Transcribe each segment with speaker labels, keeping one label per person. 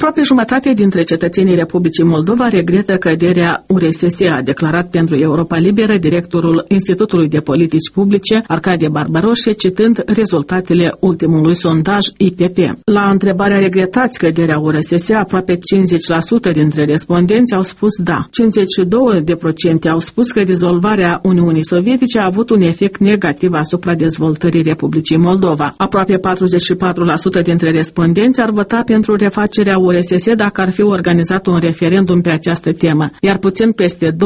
Speaker 1: Aproape jumătate dintre cetățenii Republicii Moldova regretă căderea URSS, a declarat pentru Europa Liberă directorul Institutului de Politici Publice, Arcadie Barbaroșe, citând rezultatele ultimului sondaj IPP. La întrebarea regretați căderea URSS, aproape 50% dintre respondenți au spus da. 52% au spus că dizolvarea Uniunii Sovietice a avut un efect negativ asupra dezvoltării Republicii Moldova. Aproape 44% dintre respondenți ar vota pentru refacerea URSS dacă ar fi organizat un referendum pe această temă, iar puțin peste 20%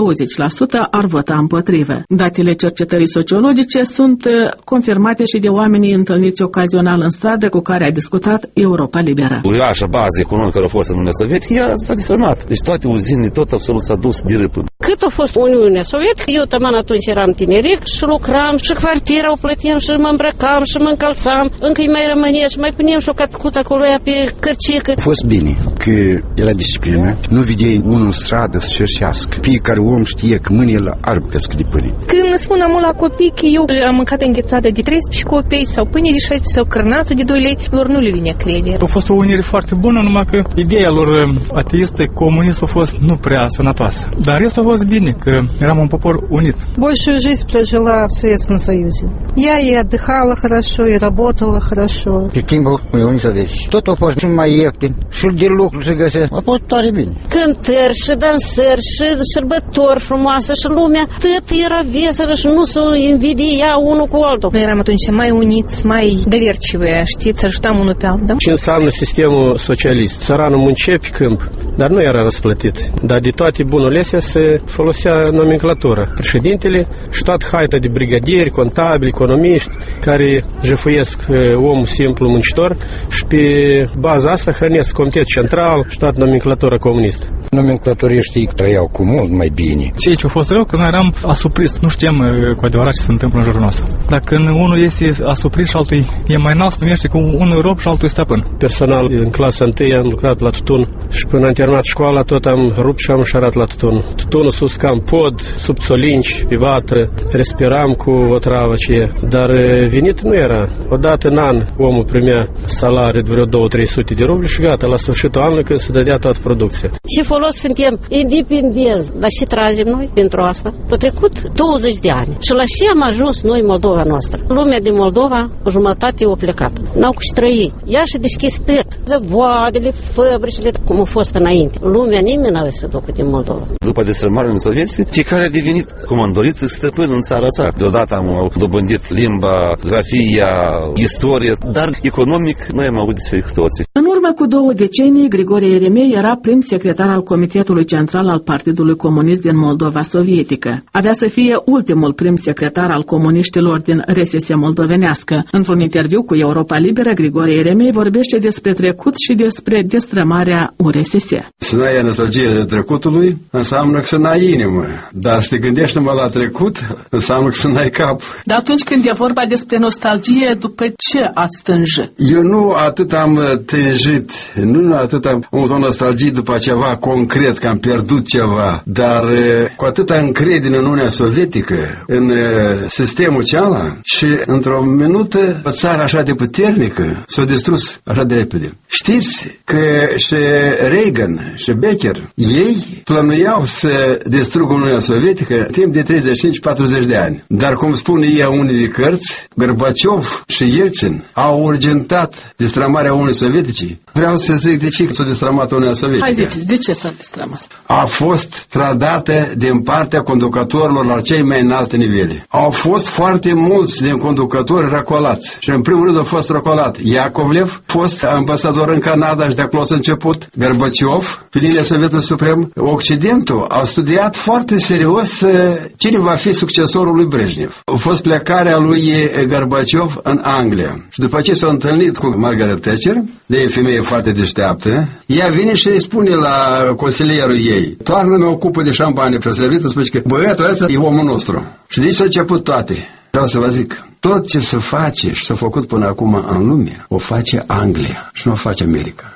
Speaker 1: ar vota împotrivă. Datele cercetării sociologice sunt confirmate și de oamenii întâlniți ocazional în stradă cu care a discutat Europa Liberă.
Speaker 2: Uriașa bază economică care a fost în Uniunea Sovietică, ea s-a distrămat. Deci toate uzinile, tot absolut s-a dus de râpă.
Speaker 3: Cât a fost Uniunea Sovietică, eu tăman atunci eram tineric și lucram și cartieră o plăteam și mă îmbrăcam și mă încălțam. Încă îi mai rămânea și mai puneam și o capicuță acolo pe cărcică.
Speaker 4: A fost bine că era disciplină. Nu vedeai unul în stradă să cerșească. Fiecare om știe că mâine la arb căscă de pâine.
Speaker 5: Când spun amul la copii că eu am mâncat înghețată de 13 copii sau pâine de 16 sau cărnață de 2 lei, lor nu le vine crede.
Speaker 6: A fost o unire foarte bună, numai că ideea lor ateistă, comunistă a fost nu prea sănătoasă. Dar restul a fost bine, că eram un popor unit.
Speaker 7: Большую жизнь прожила в Советском Союзе. Я и отдыхала хорошо, и работала хорошо.
Speaker 4: Pe timpul Uniunii Sovietice. Tot a fost și mai ieftin, și de lucru se găsea. A fost tare bine.
Speaker 3: Cântări și dansări și sărbători frumoase și lumea tot era veselă și nu se invidia unul cu altul.
Speaker 5: Noi eram atunci mai uniți, mai dovercivi, știți, ajutam unul pe altul.
Speaker 8: Ce înseamnă sistemul socialist? Țăranul muncea pe câmp, dar nu era răsplătit. Dar de toate bunurile astea se folosea nomenclatura. Președintele și toată haita de brigadieri, contabili, economiști, care jefuiesc omul simplu muncitor și pe baza asta hrănesc comitet central și toată nomenclatura comunistă.
Speaker 4: Nomenclaturiștii trăiau cu mult mai bine.
Speaker 6: Ceea ce a fost rău, că noi eram asupriți. Nu știam cu adevărat ce se întâmplă în jurul nostru. Dacă unul este asuprit și altul e mai înalt, se numește cu unul rob și altul e stăpân.
Speaker 8: Personal, în clasa 1 am lucrat la tutun și până am terminat școala tot am rupt și am șarat la tutun. Tutunul sus ca în pod, sub țolinci, pe vatră, respiram cu o travă aceea. Dar venit nu era. Odată în an omul primea salariu de vreo 200-300 de rubli și gata, la sfârșitul anului când se dădea toată producția.
Speaker 3: Ce folos suntem independenți, dar ce tragem noi pentru asta? A trecut 20 de ani și la ce am ajuns noi Moldova noastră? Lumea din Moldova, o jumătate a plecat. N-au cu ce trăi. Ea și deschis tot. Zăvoadele, fabricile, cum a fost înainte. Lumea nimeni n-avea să ducă din Moldova.
Speaker 2: După destrămarea în Sovietică, fiecare a devenit comandorit stăpân în țara sa. Deodată am dobândit limba, grafia, istorie, dar economic noi am avut dificultăți.
Speaker 1: În urmă cu 2 decenii, Grigore Ieremei era prim secretar al Comitetului Central al Partidului Comunist din Moldova Sovietică. Avea să fie ultimul prim secretar al comuniștilor din RSS moldovenească. Într-un interviu cu Europa Liberă, Grigore Ieremei vorbește despre trecut și despre destrămarea URSS.
Speaker 9: Să n-ai nostalgie trecutului înseamnă că să n-ai inimă, dar să te gândești numai la trecut înseamnă că să n-ai cap.
Speaker 1: Dar atunci când e vorba despre nostalgie, după ce ați tânjit?
Speaker 9: Eu nu atât am tânjit, nu atât am avut o nostalgie după ceva concret, că am pierdut ceva, dar cu atâta încredere în Uniunea Sovietică, în sistemul cealaltă și într-o minută o țară așa de puternică s-a distrus așa de repede. Știți că și Reagan și Becker, ei plănuiau să distrugă Uniunea Sovietică timp de 35-40 de ani. Dar cum spun ei unele cărți, Gorbaciov și Yeltsin au urgentat destrămarea Uniunii Sovietice. Vreau să zic de ce s-a destrămat Uniunea Sovietică.
Speaker 1: Hai ziceți, de ce s-a destrămat?
Speaker 9: A fost trădată din partea conducătorilor la cei mai înalte nivele. Au fost foarte mulți din conducători răcolați. Și în primul rând a fost răcolat Yakovlev, fost ambasador în Canada și de acolo s-a început, Gorbaciov, pe linia Sovietului Suprem. Occidentul a studiat foarte serios cine va fi succesorul lui Brejnev. A fost plecarea lui Gorbaciov în Anglia. Și după ce s-a întâlnit cu Margaret Thatcher, de e femeie foarte deșteaptă, ea vine și îi spune la consilierul ei: toarnă-mi o cupă de șampanie preservită, spune că băiatul ăsta e omul nostru. Și de aici s-a început toate. Vreau să vă zic, tot ce se face și s-a făcut până acum în lume, o face Anglia și nu o face America.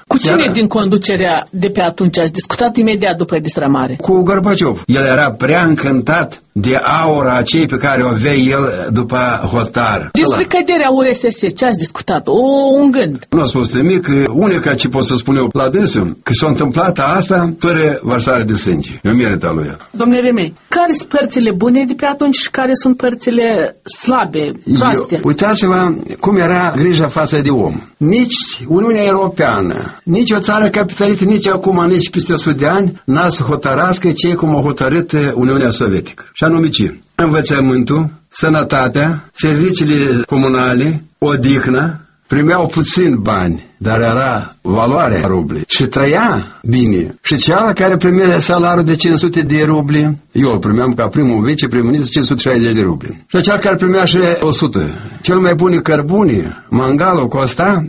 Speaker 1: Cu cine din conducerea de pe atunci ați discutat imediat după destrămare?
Speaker 9: Cu Gorbaciov. El era prea încântat de aura acei pe care o avea el după hotar.
Speaker 1: Despre căderea URSS, ce ați discutat? Un gând.
Speaker 9: Nu a spus nimic. Unica ce pot să spun eu la dânsul, că s-a întâmplat asta fără vărsare de sânge. E o merită lui.
Speaker 1: Domnule Remei, care sunt părțile bune de pe atunci și care sunt părțile slabe, proaste?
Speaker 9: Uitați-vă cum era grija față de om. Nici Uniunea Europeană, nici o țară capitalistă, nici acum, nici peste 100 de ani, n-a să hotărască cei cum a hotărât Uniunea Sovietică. Și anume ce? Învățământul, sănătatea, serviciile comunale, odihna, primeau puțin bani, dar era valoarea rublii și trăia bine. Și cealaltă care primea salariul de 500 de rubli, eu îl primeam ca primul viceprim-ministru 560 de rubli. Și cel care primea și 100. Cel mai bun cărbune, mangalul, costa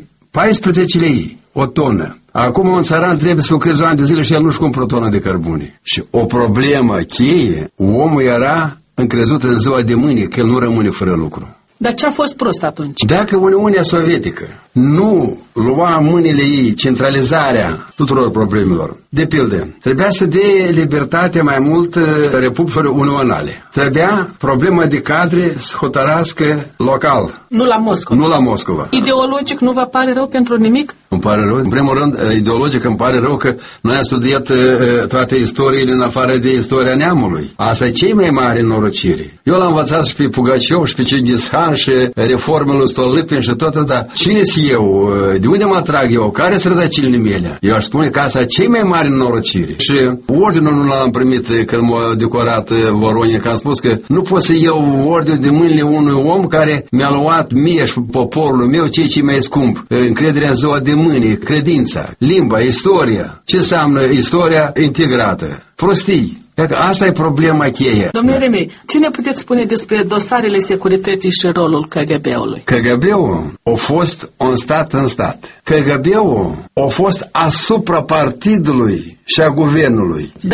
Speaker 9: 14 lei, o tonă. Acum un țăran trebuie să lucreze un an de zile și el nu-și cumpără o tonă de cărbune. Și o problemă cheie, omul era încrezut în ziua de mâine, că el nu rămâne fără lucru.
Speaker 1: Dar ce a fost prost atunci?
Speaker 9: Dacă Uniunea Sovietică nu lua în mâinile ei centralizarea tuturor problemelor, de pildă, trebuia să dea libertate mai mult republicilor unionale. Trebuia problema de cadre să hotărască local.
Speaker 1: Nu la Moscova.
Speaker 9: Nu la Moscova.
Speaker 1: Ideologic nu vă pare rău pentru nimic?
Speaker 9: Îmi pare rău. În primul rând, ideologic îmi pare rău că noi am studiat toate istoriile în afară de istoria neamului. Asta e cei mai mari norociri. Eu l-am învățat și pe Pugaciov și pe Cengiz Han și reformele lui Stolypin și tot, dar cine-s eu? De unde mă trag eu? Care sunt rădăcinile mele? Eu aș spune că asta e cei mai mari norociri. Și ordinul nu l-am primit când m-a decorat Voronin, că am spus că nu pot să iau ordinul de mâinile unui om care mi-a luat mie și poporul meu ceea ce mai scump. Încrederea în ziua de mâine, credința, limba, istoria. Ce înseamnă istoria integrată? Prostii. Asta e problema cheie.
Speaker 1: Domnule Remei, ce ne puteți spune despre dosarele securității și rolul KGB-ului?
Speaker 9: KGB-ul a fost un stat în stat. KGB-ul a fost asupra partidului și a guvernului.
Speaker 1: Dar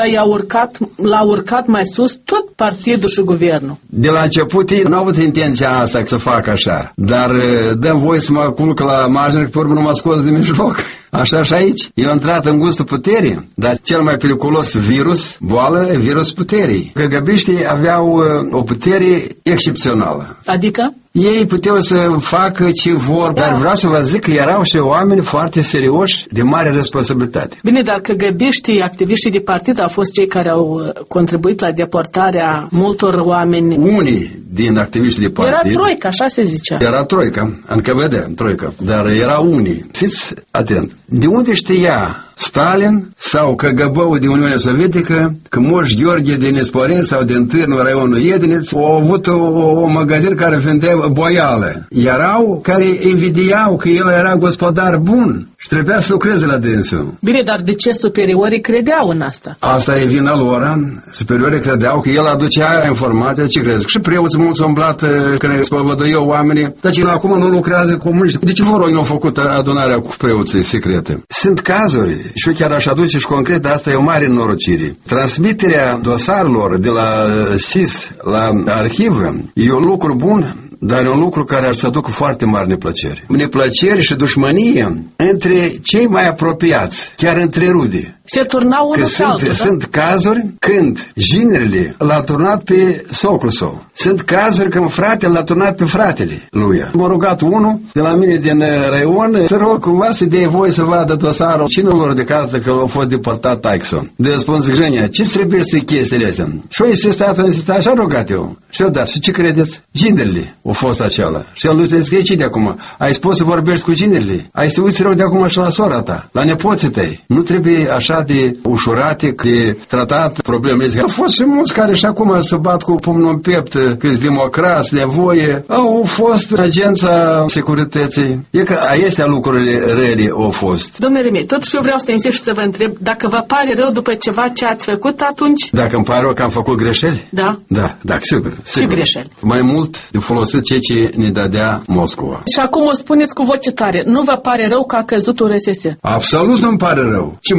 Speaker 1: l-a urcat mai sus tot partidul și guvernul.
Speaker 9: De la început ei nu au avut intenția asta să facă așa. Dar dăm voie să mă culc la margine, că pe urmă nu m-a scos de mijloc. Așa și aici. Eu am intrat în gustul puterii, dar cel mai periculos virus, boală, virus puterii. KGB-știi aveau o putere excepțională.
Speaker 1: Adică?
Speaker 9: Ei puteau să facă ce vor, dar vreau să vă zic că erau și oameni foarte serioși, de mare responsabilitate.
Speaker 1: Bine, dar KGB-știi, activiștii de partid au fost cei care au contribuit la deportarea multor oameni.
Speaker 9: Unii din activiștii de partid.
Speaker 1: Era troica, așa se zicea.
Speaker 9: Era troica, în KVD, troica, dar era unii. Fiți atent. De unde știa Stalin sau KGB-ul de Uniunea Sovietică că Moș Gheorghe din Nesporin sau din Târnu, raionul Iediniț, au avut o magazin care vindea boială. Erau care invidiau că el era gospodar bun și trebuia să lucreze la dânsul.
Speaker 1: Bine, dar de ce superiorii credeau în asta?
Speaker 9: Asta e vina lor. Superiorii credeau că el aducea informația, ce crezi? Și preoții mulți au umblat când spăvădăiau oamenii, dar cine acum nu lucrează cu comuniști. De ce Voronin au făcut adunarea cu preoții secrete? Sunt cazuri. Și eu chiar aș aduce și concret, asta e o mare norocire. Transmiterea dosarelor de la SIS la arhivă e un lucru bun, dar e un lucru care ar să aducă foarte mari neplăceri. Neplăceri și dușmănie între cei mai apropiați, chiar între rude.
Speaker 1: Se turnau unul pe altul,
Speaker 9: sunt cazuri când ginerele l-a turnat pe socrul său. Sunt cazuri când fratele l-a turnat pe fratele lui. M-a rugat unul de la mine din raion să rog cumva să dea voie să vadă dosarul cinelor de carte că a fost deportat Taixon. De spun, zic, Jenia, ce trebuie să chestiile astea? Și eu insistat, așa rugat eu. Și eu, da, și ce credeți? Ginerele au fost acela. Și el nu te zice de acum. Ai spus să vorbești cu ginerele? Ai să uiți rău de acum și la sora ta, la nepoții tăi. Nu trebuie așa de ușurate, de tratat problemele. Au fost și mulți care și acum se bat cu pumnul în piept, câți democrați, nevoie. Au fost agența securității. E că astea lucrurile rele au fost.
Speaker 1: Domnule Remei, totuși eu vreau să insist și să vă întreb dacă vă pare rău după ceva ce ați făcut atunci?
Speaker 9: Dacă îmi pare rău că am făcut greșeli?
Speaker 1: Da.
Speaker 9: Da, sigur.
Speaker 1: Ce greșeli?
Speaker 9: Mai mult de folosit ceea ce ne dădea Moscova.
Speaker 1: Și acum o spuneți cu voce tare. Nu vă pare rău că a căzut URSS?
Speaker 9: Absolut nu-mi pare rău. Și m-am dus la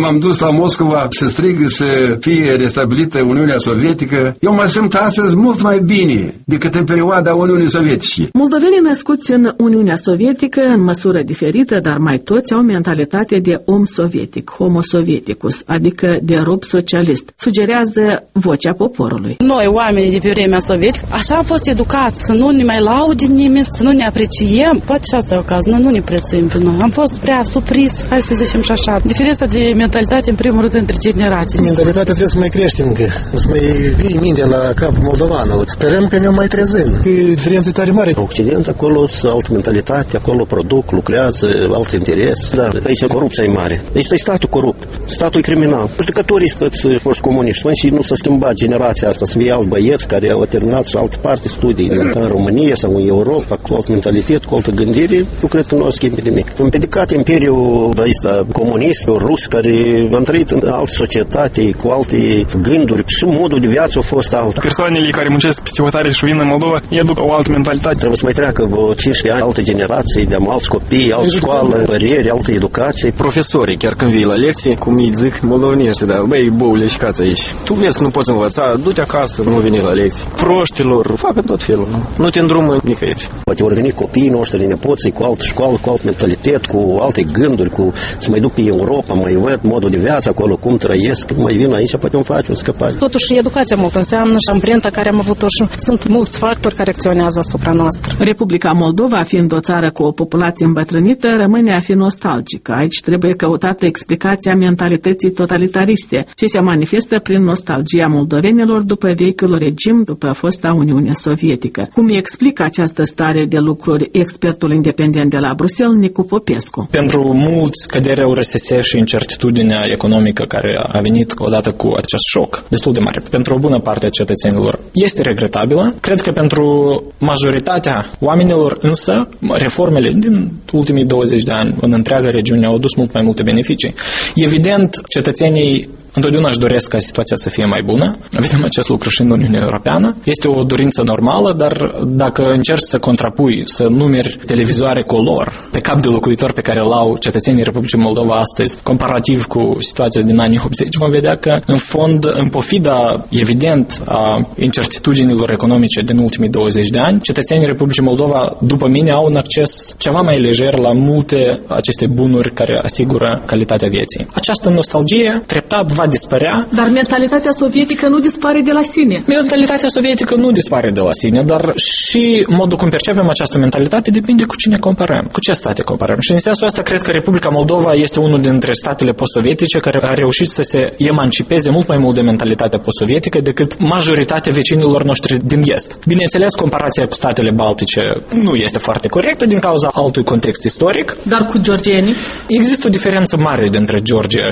Speaker 9: la Moscova să strigă să fie restabilită Uniunea Sovietică. Eu mă simt astăzi mult mai bine decât în perioada Uniunii Sovietice.
Speaker 1: Moldovenii născuți în Uniunea Sovietică, în măsură diferită, dar mai toți au mentalitate de om sovietic, homo sovieticus, adică de rob socialist, sugerează Vocea Poporului.
Speaker 10: Noi, oamenii de pe vremea sovietică, așa am fost educați, să nu ne mai laude nimeni, să nu ne apreciem. Poate și asta e o caz, noi nu ne prețuim pe noi. Am fost prea supriți, hai să zicem și așa. Diferența de mentalitate, în primul rând, între generații.
Speaker 11: Mentalitatea trebuie să mai creștem încă, să mai vii mintea la capul moldovan. Sperăm că ne mai trezim, că diferența e tare mare.
Speaker 12: Occident, acolo sunt altă mentalitate, acolo produc, lucrează, alt interes. Dar aici corupția e mare. Este statul corupt, statul e criminal. Judecătorii sunt fost comuniști. Și nu s-a schimbat generația asta, să fie alți băieți care au terminat și altă parte studii în România sau în Europa, cu altă mentalitate, cu altă gândire, eu cred că nu o schimbe nimic. Împiedicat imperiul ăsta comunist, rus, care a trăit în altă societate, cu alte gânduri și modul de viață a fost alt.
Speaker 6: Persoanele care muncesc peste hotare și vin în Moldova, ei aduc o altă mentalitate.
Speaker 12: Trebuie să mai treacă 15 ani, altă generație, de alți copii, altă școală, păreri, altă educație.
Speaker 13: Profesorii, chiar când vii la lecții, cum îi zic moldovenești, da, băi, boule, șcați aici. Tu vezi că nu poți învăța, du-te acasă, nu veni la lecții. Proștilor, fac în tot felul, nu te îndrumă nicăieri.
Speaker 12: Poate vor veni copiii noștri, nepoții, cu altă școală, cu altă mentalitate, cu alte gânduri, cu să mai duc pe Europa, mai văd modul de viață acolo, cum trăiesc, mai vin aici, poate îmi face o scăpare.
Speaker 10: Totuși, educația mult înseamnă și amprenta care am avut-o și sunt mulți factori care acționează asupra noastră.
Speaker 1: Republica Moldova, fiind o țară cu o populație îmbătrânită, rămâne a fi nostalgică. Aici trebuie căutată explicația mentalității totalitariste, ce se manifestă prin nostalgia moldovenilor după vechiul regim, după fosta Uniune Sovietică. Cum explică această stare de lucruri expertul independent de la Bruxelles, Nicu Popescu?
Speaker 14: Pentru mulți, căderea URSS și incertitudinea economică care a venit odată cu acest șoc destul de mare pentru o bună parte a cetățenilor este regretabilă. Cred că pentru majoritatea oamenilor însă, reformele din ultimii 20 de ani în întreaga regiune au adus mult mai multe beneficii. Evident, cetățenii întotdeauna își doresc ca situația să fie mai bună. Vedem acest lucru și în Uniunea Europeană. Este o dorință normală, dar dacă încerci să contrapui, să numeri televizoare color pe cap de locuitor pe care îl au cetățenii Republicii Moldova astăzi, comparativ cu situația din anii 80, vom vedea că, în fond, în pofida, evident, a incertitudinilor economice din ultimii 20 de ani, cetățenii Republicii Moldova, după mine, au un acces ceva mai lejer la multe aceste bunuri care asigură calitatea vieții. Această nostalgie treptat va dispărea.
Speaker 1: Dar mentalitatea sovietică nu dispare de la sine.
Speaker 14: Mentalitatea sovietică nu dispare de la sine, dar și modul cum percepem această mentalitate depinde cu cine comparăm, cu ce state comparăm. Și în sensul ăsta cred că Republica Moldova este unul dintre statele post-sovietice care a reușit să se emancipeze mult mai mult de mentalitatea post-sovietică decât majoritatea vecinilor noștri din est. Bineînțeles, comparația cu statele baltice nu este foarte corectă din cauza altui context istoric.
Speaker 1: Dar cu georgienii?
Speaker 14: Există o diferență mare dintre Georgia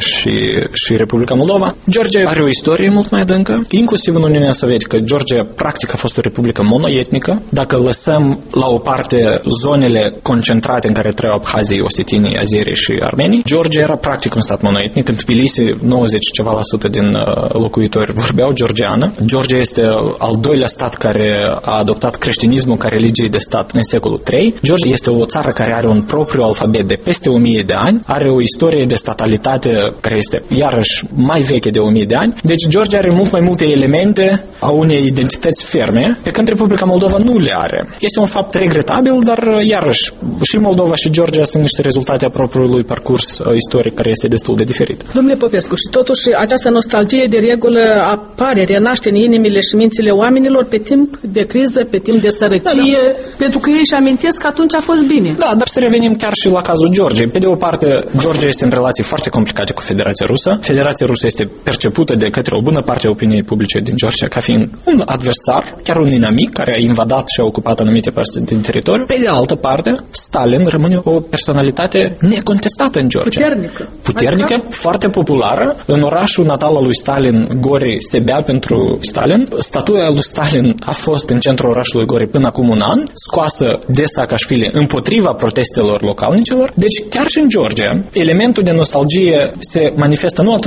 Speaker 14: și Republica Moldova. Georgia are o istorie mult mai adâncă, inclusiv în Uniunea Sovietică. Georgia practic a fost o republică monoetnică. Dacă lăsăm la o parte zonele concentrate în care trăiau abhazii, osetinii, azerii și armenii, Georgia era practic un stat monoetnic. În Tbilisi 90% din locuitori vorbeau georgiană. Georgia este al doilea stat care a adoptat creștinismul ca religie de stat în secolul III. Georgia este o țară care are un propriu alfabet de peste 1000 de ani, are o istorie de statalitate care este iarăși mai veche de 1000 de ani. Deci Georgia are mult mai multe elemente a unei identități ferme, pe când Republica Moldova nu le are. Este un fapt regretabil, dar iarăși și Moldova și Georgia sunt niște rezultate a propriului parcurs istoric care este destul de diferit.
Speaker 1: Domnule Popescu, și totuși această nostalgie de regulă apare, renaște în inimile și mințile oamenilor pe timp de criză, pe timp de sărăcie, pentru că ei își amintesc că atunci a fost bine.
Speaker 14: Da, dar să revenim chiar și la cazul Georgiei. Pe de o parte, Georgia este în relații foarte complicate cu Federația Rusă. Federația Rusă este percepută de către o bună parte a opiniei publice din Georgia ca fiind un adversar, chiar un inamic care a invadat și a ocupat anumite părți din teritoriu. Pe de altă parte, Stalin rămâne o personalitate necontestată în Georgia. Puternică, adică? Foarte populară. În orașul natal al lui Stalin, Gori, se bea pentru Stalin. Statuia lui Stalin a fost în centrul orașului Gori până acum un an, scoasă de Saakashvili împotriva protestelor localnicilor. Deci chiar și în Georgia, elementul de nostalgie se manifestă nu atât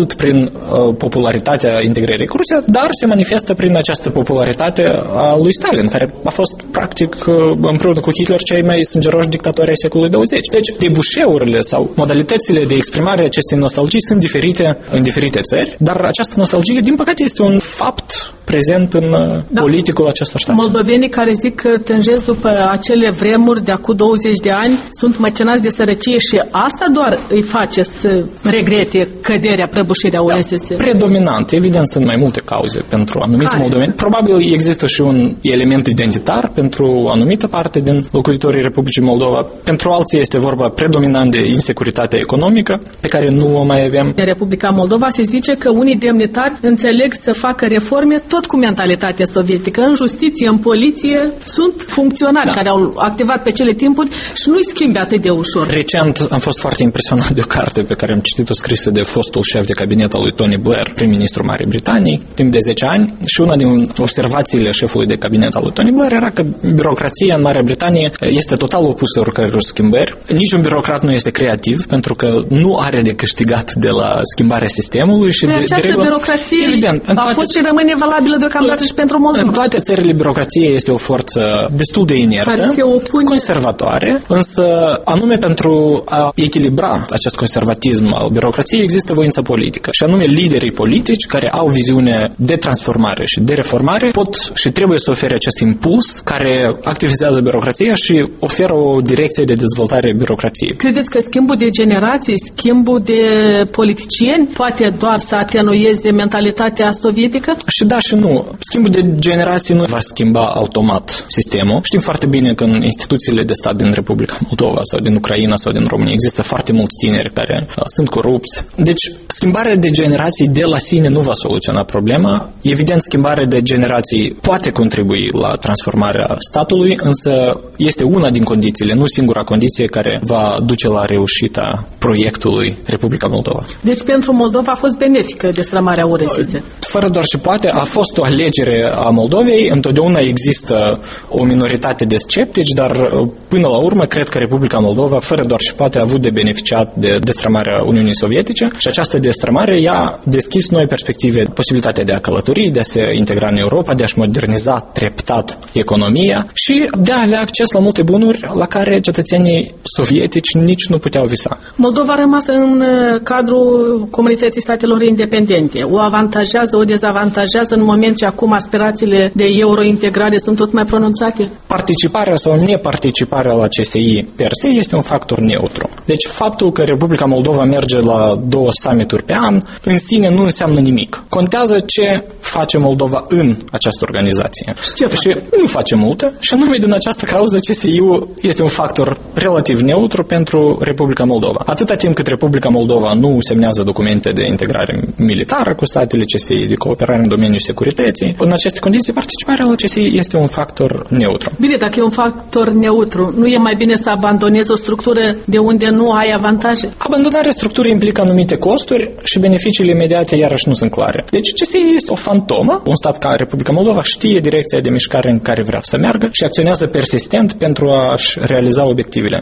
Speaker 14: atât prin popularitatea integrării cu Rusia, dar se manifestă prin această popularitate a lui Stalin, care a fost practic împreună cu Hitler cei mai sângeroși dictatori ai secolului 20. Deci debușeurile sau modalitățile de exprimare a acestei nostalgii sunt diferite în diferite țări, dar această nostalgie, din păcate, este un fapt prezent în politicul acestor state.
Speaker 1: Moldovenii care zic că tânjesc după acele vremuri de acum 20 de ani sunt măcenați de sărăcie și asta doar îi face să regrete căderea, prăbușirea URSS.
Speaker 14: Predominant, evident, sunt mai multe cauze pentru anumiți moldoveni. Probabil există și un element identitar pentru o anumită parte din locuitorii Republicii Moldova. Pentru alții este vorba predominant de insecuritatea economică, pe care nu o mai avem.
Speaker 1: În Republica Moldova se zice că unii demnitari înțeleg să facă reforme tot cu mentalitatea sovietică. În justiție, în poliție, sunt funcționari care au activat pe cele timpuri și nu-i schimbi atât de ușor.
Speaker 14: Recent am fost foarte impresionat de o carte pe care am citit-o scrisă de fostul șef de cabinet al lui Tony Blair, prim-ministru Marii Britanii, timp de 10 ani, și una din observațiile șefului de cabinet al lui Tony Blair era că birocrația în Marea Britanie este total opusă oricăror schimbări. Niciun birocrat nu este creativ pentru că nu are de câștigat de la schimbarea sistemului și
Speaker 1: această birocrație
Speaker 14: evident,
Speaker 1: a fost și rămâne valabilă deocamdată și pentru Moldova.
Speaker 14: În toate țările birocrația este o forță destul de inertă, conservatoare, însă anume pentru a echilibra acest conservatism al birocrației există voința politică și anume liderii politici care au viziune de transformare și de reformare pot și trebuie să ofere acest impuls care activizează birocrația și oferă o direcție de dezvoltare a birocrației.
Speaker 1: Credeți că schimbul de generații, schimbul de politicieni poate doar să atenueze mentalitatea sovietică?
Speaker 14: Și da și nu. Schimbul de generații nu va schimba automat sistemul. Știm foarte bine că în instituțiile de stat din Republica Moldova sau din Ucraina sau din România există foarte mulți tineri care sunt corupți. Deci, schimbarea de generații de la sine nu va soluționa problema. Evident, schimbarea de generații poate contribui la transformarea statului, însă este una din condițiile, nu singura condiție care va duce la reușita proiectului Republica Moldova.
Speaker 1: Deci pentru Moldova a fost benefică destrămarea URSS.
Speaker 14: Fără doar și poate, a fost o alegere a Moldovei. Întotdeauna există o minoritate de sceptici, dar până la urmă cred că Republica Moldova, fără doar și poate, a avut de beneficiat de destrămarea Uniunii Sovietice și această destrămare i-a deschis noi perspective, posibilitatea de a călători, de a se integra în Europa, de a-și moderniza treptat economia și de a avea acces la multe bunuri la care cetățenii sovietici nici nu puteau visa.
Speaker 1: Moldova a rămas în cadrul comunității statelor independente. O avantajează, o dezavantajează în moment ce acum aspirațiile de eurointegrare sunt tot mai pronunțate?
Speaker 14: Participarea sau neparticiparea la CSI per se este un factor neutru. Deci faptul că Republica Moldova merge la 2 summituri pe an în sine nu înseamnă nimic. Contează ce face Moldova în această organizație. Și nu face multe și anume din această cauză CSI-ul este un factor relativ neutru pentru Republica Moldova. Atâta timp cât Republica Moldova nu semnează documente de integrare militară cu statele CSI, de cooperare în domeniul securității, în aceste condiții participarea la CSI este un factor neutru.
Speaker 1: Bine, dacă e un factor neutru, nu e mai bine să abandonezi o structură de unde nu ai avantaje?
Speaker 14: Abandonarea structurii implică anumite costuri și beneficiile imediate iarăși nu sunt clare. Deci CSI este o fantomă. Un stat ca Republica Moldova știe direcția de mișcare în care vrea să meargă și acționează persistent pentru a-și realiza obiectivele.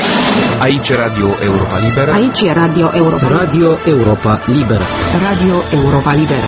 Speaker 15: Aici Radio Europa Liberă.
Speaker 16: Aici e Radio Europa.
Speaker 15: Radio Europa Liberă.
Speaker 16: Radio Europa Liberă.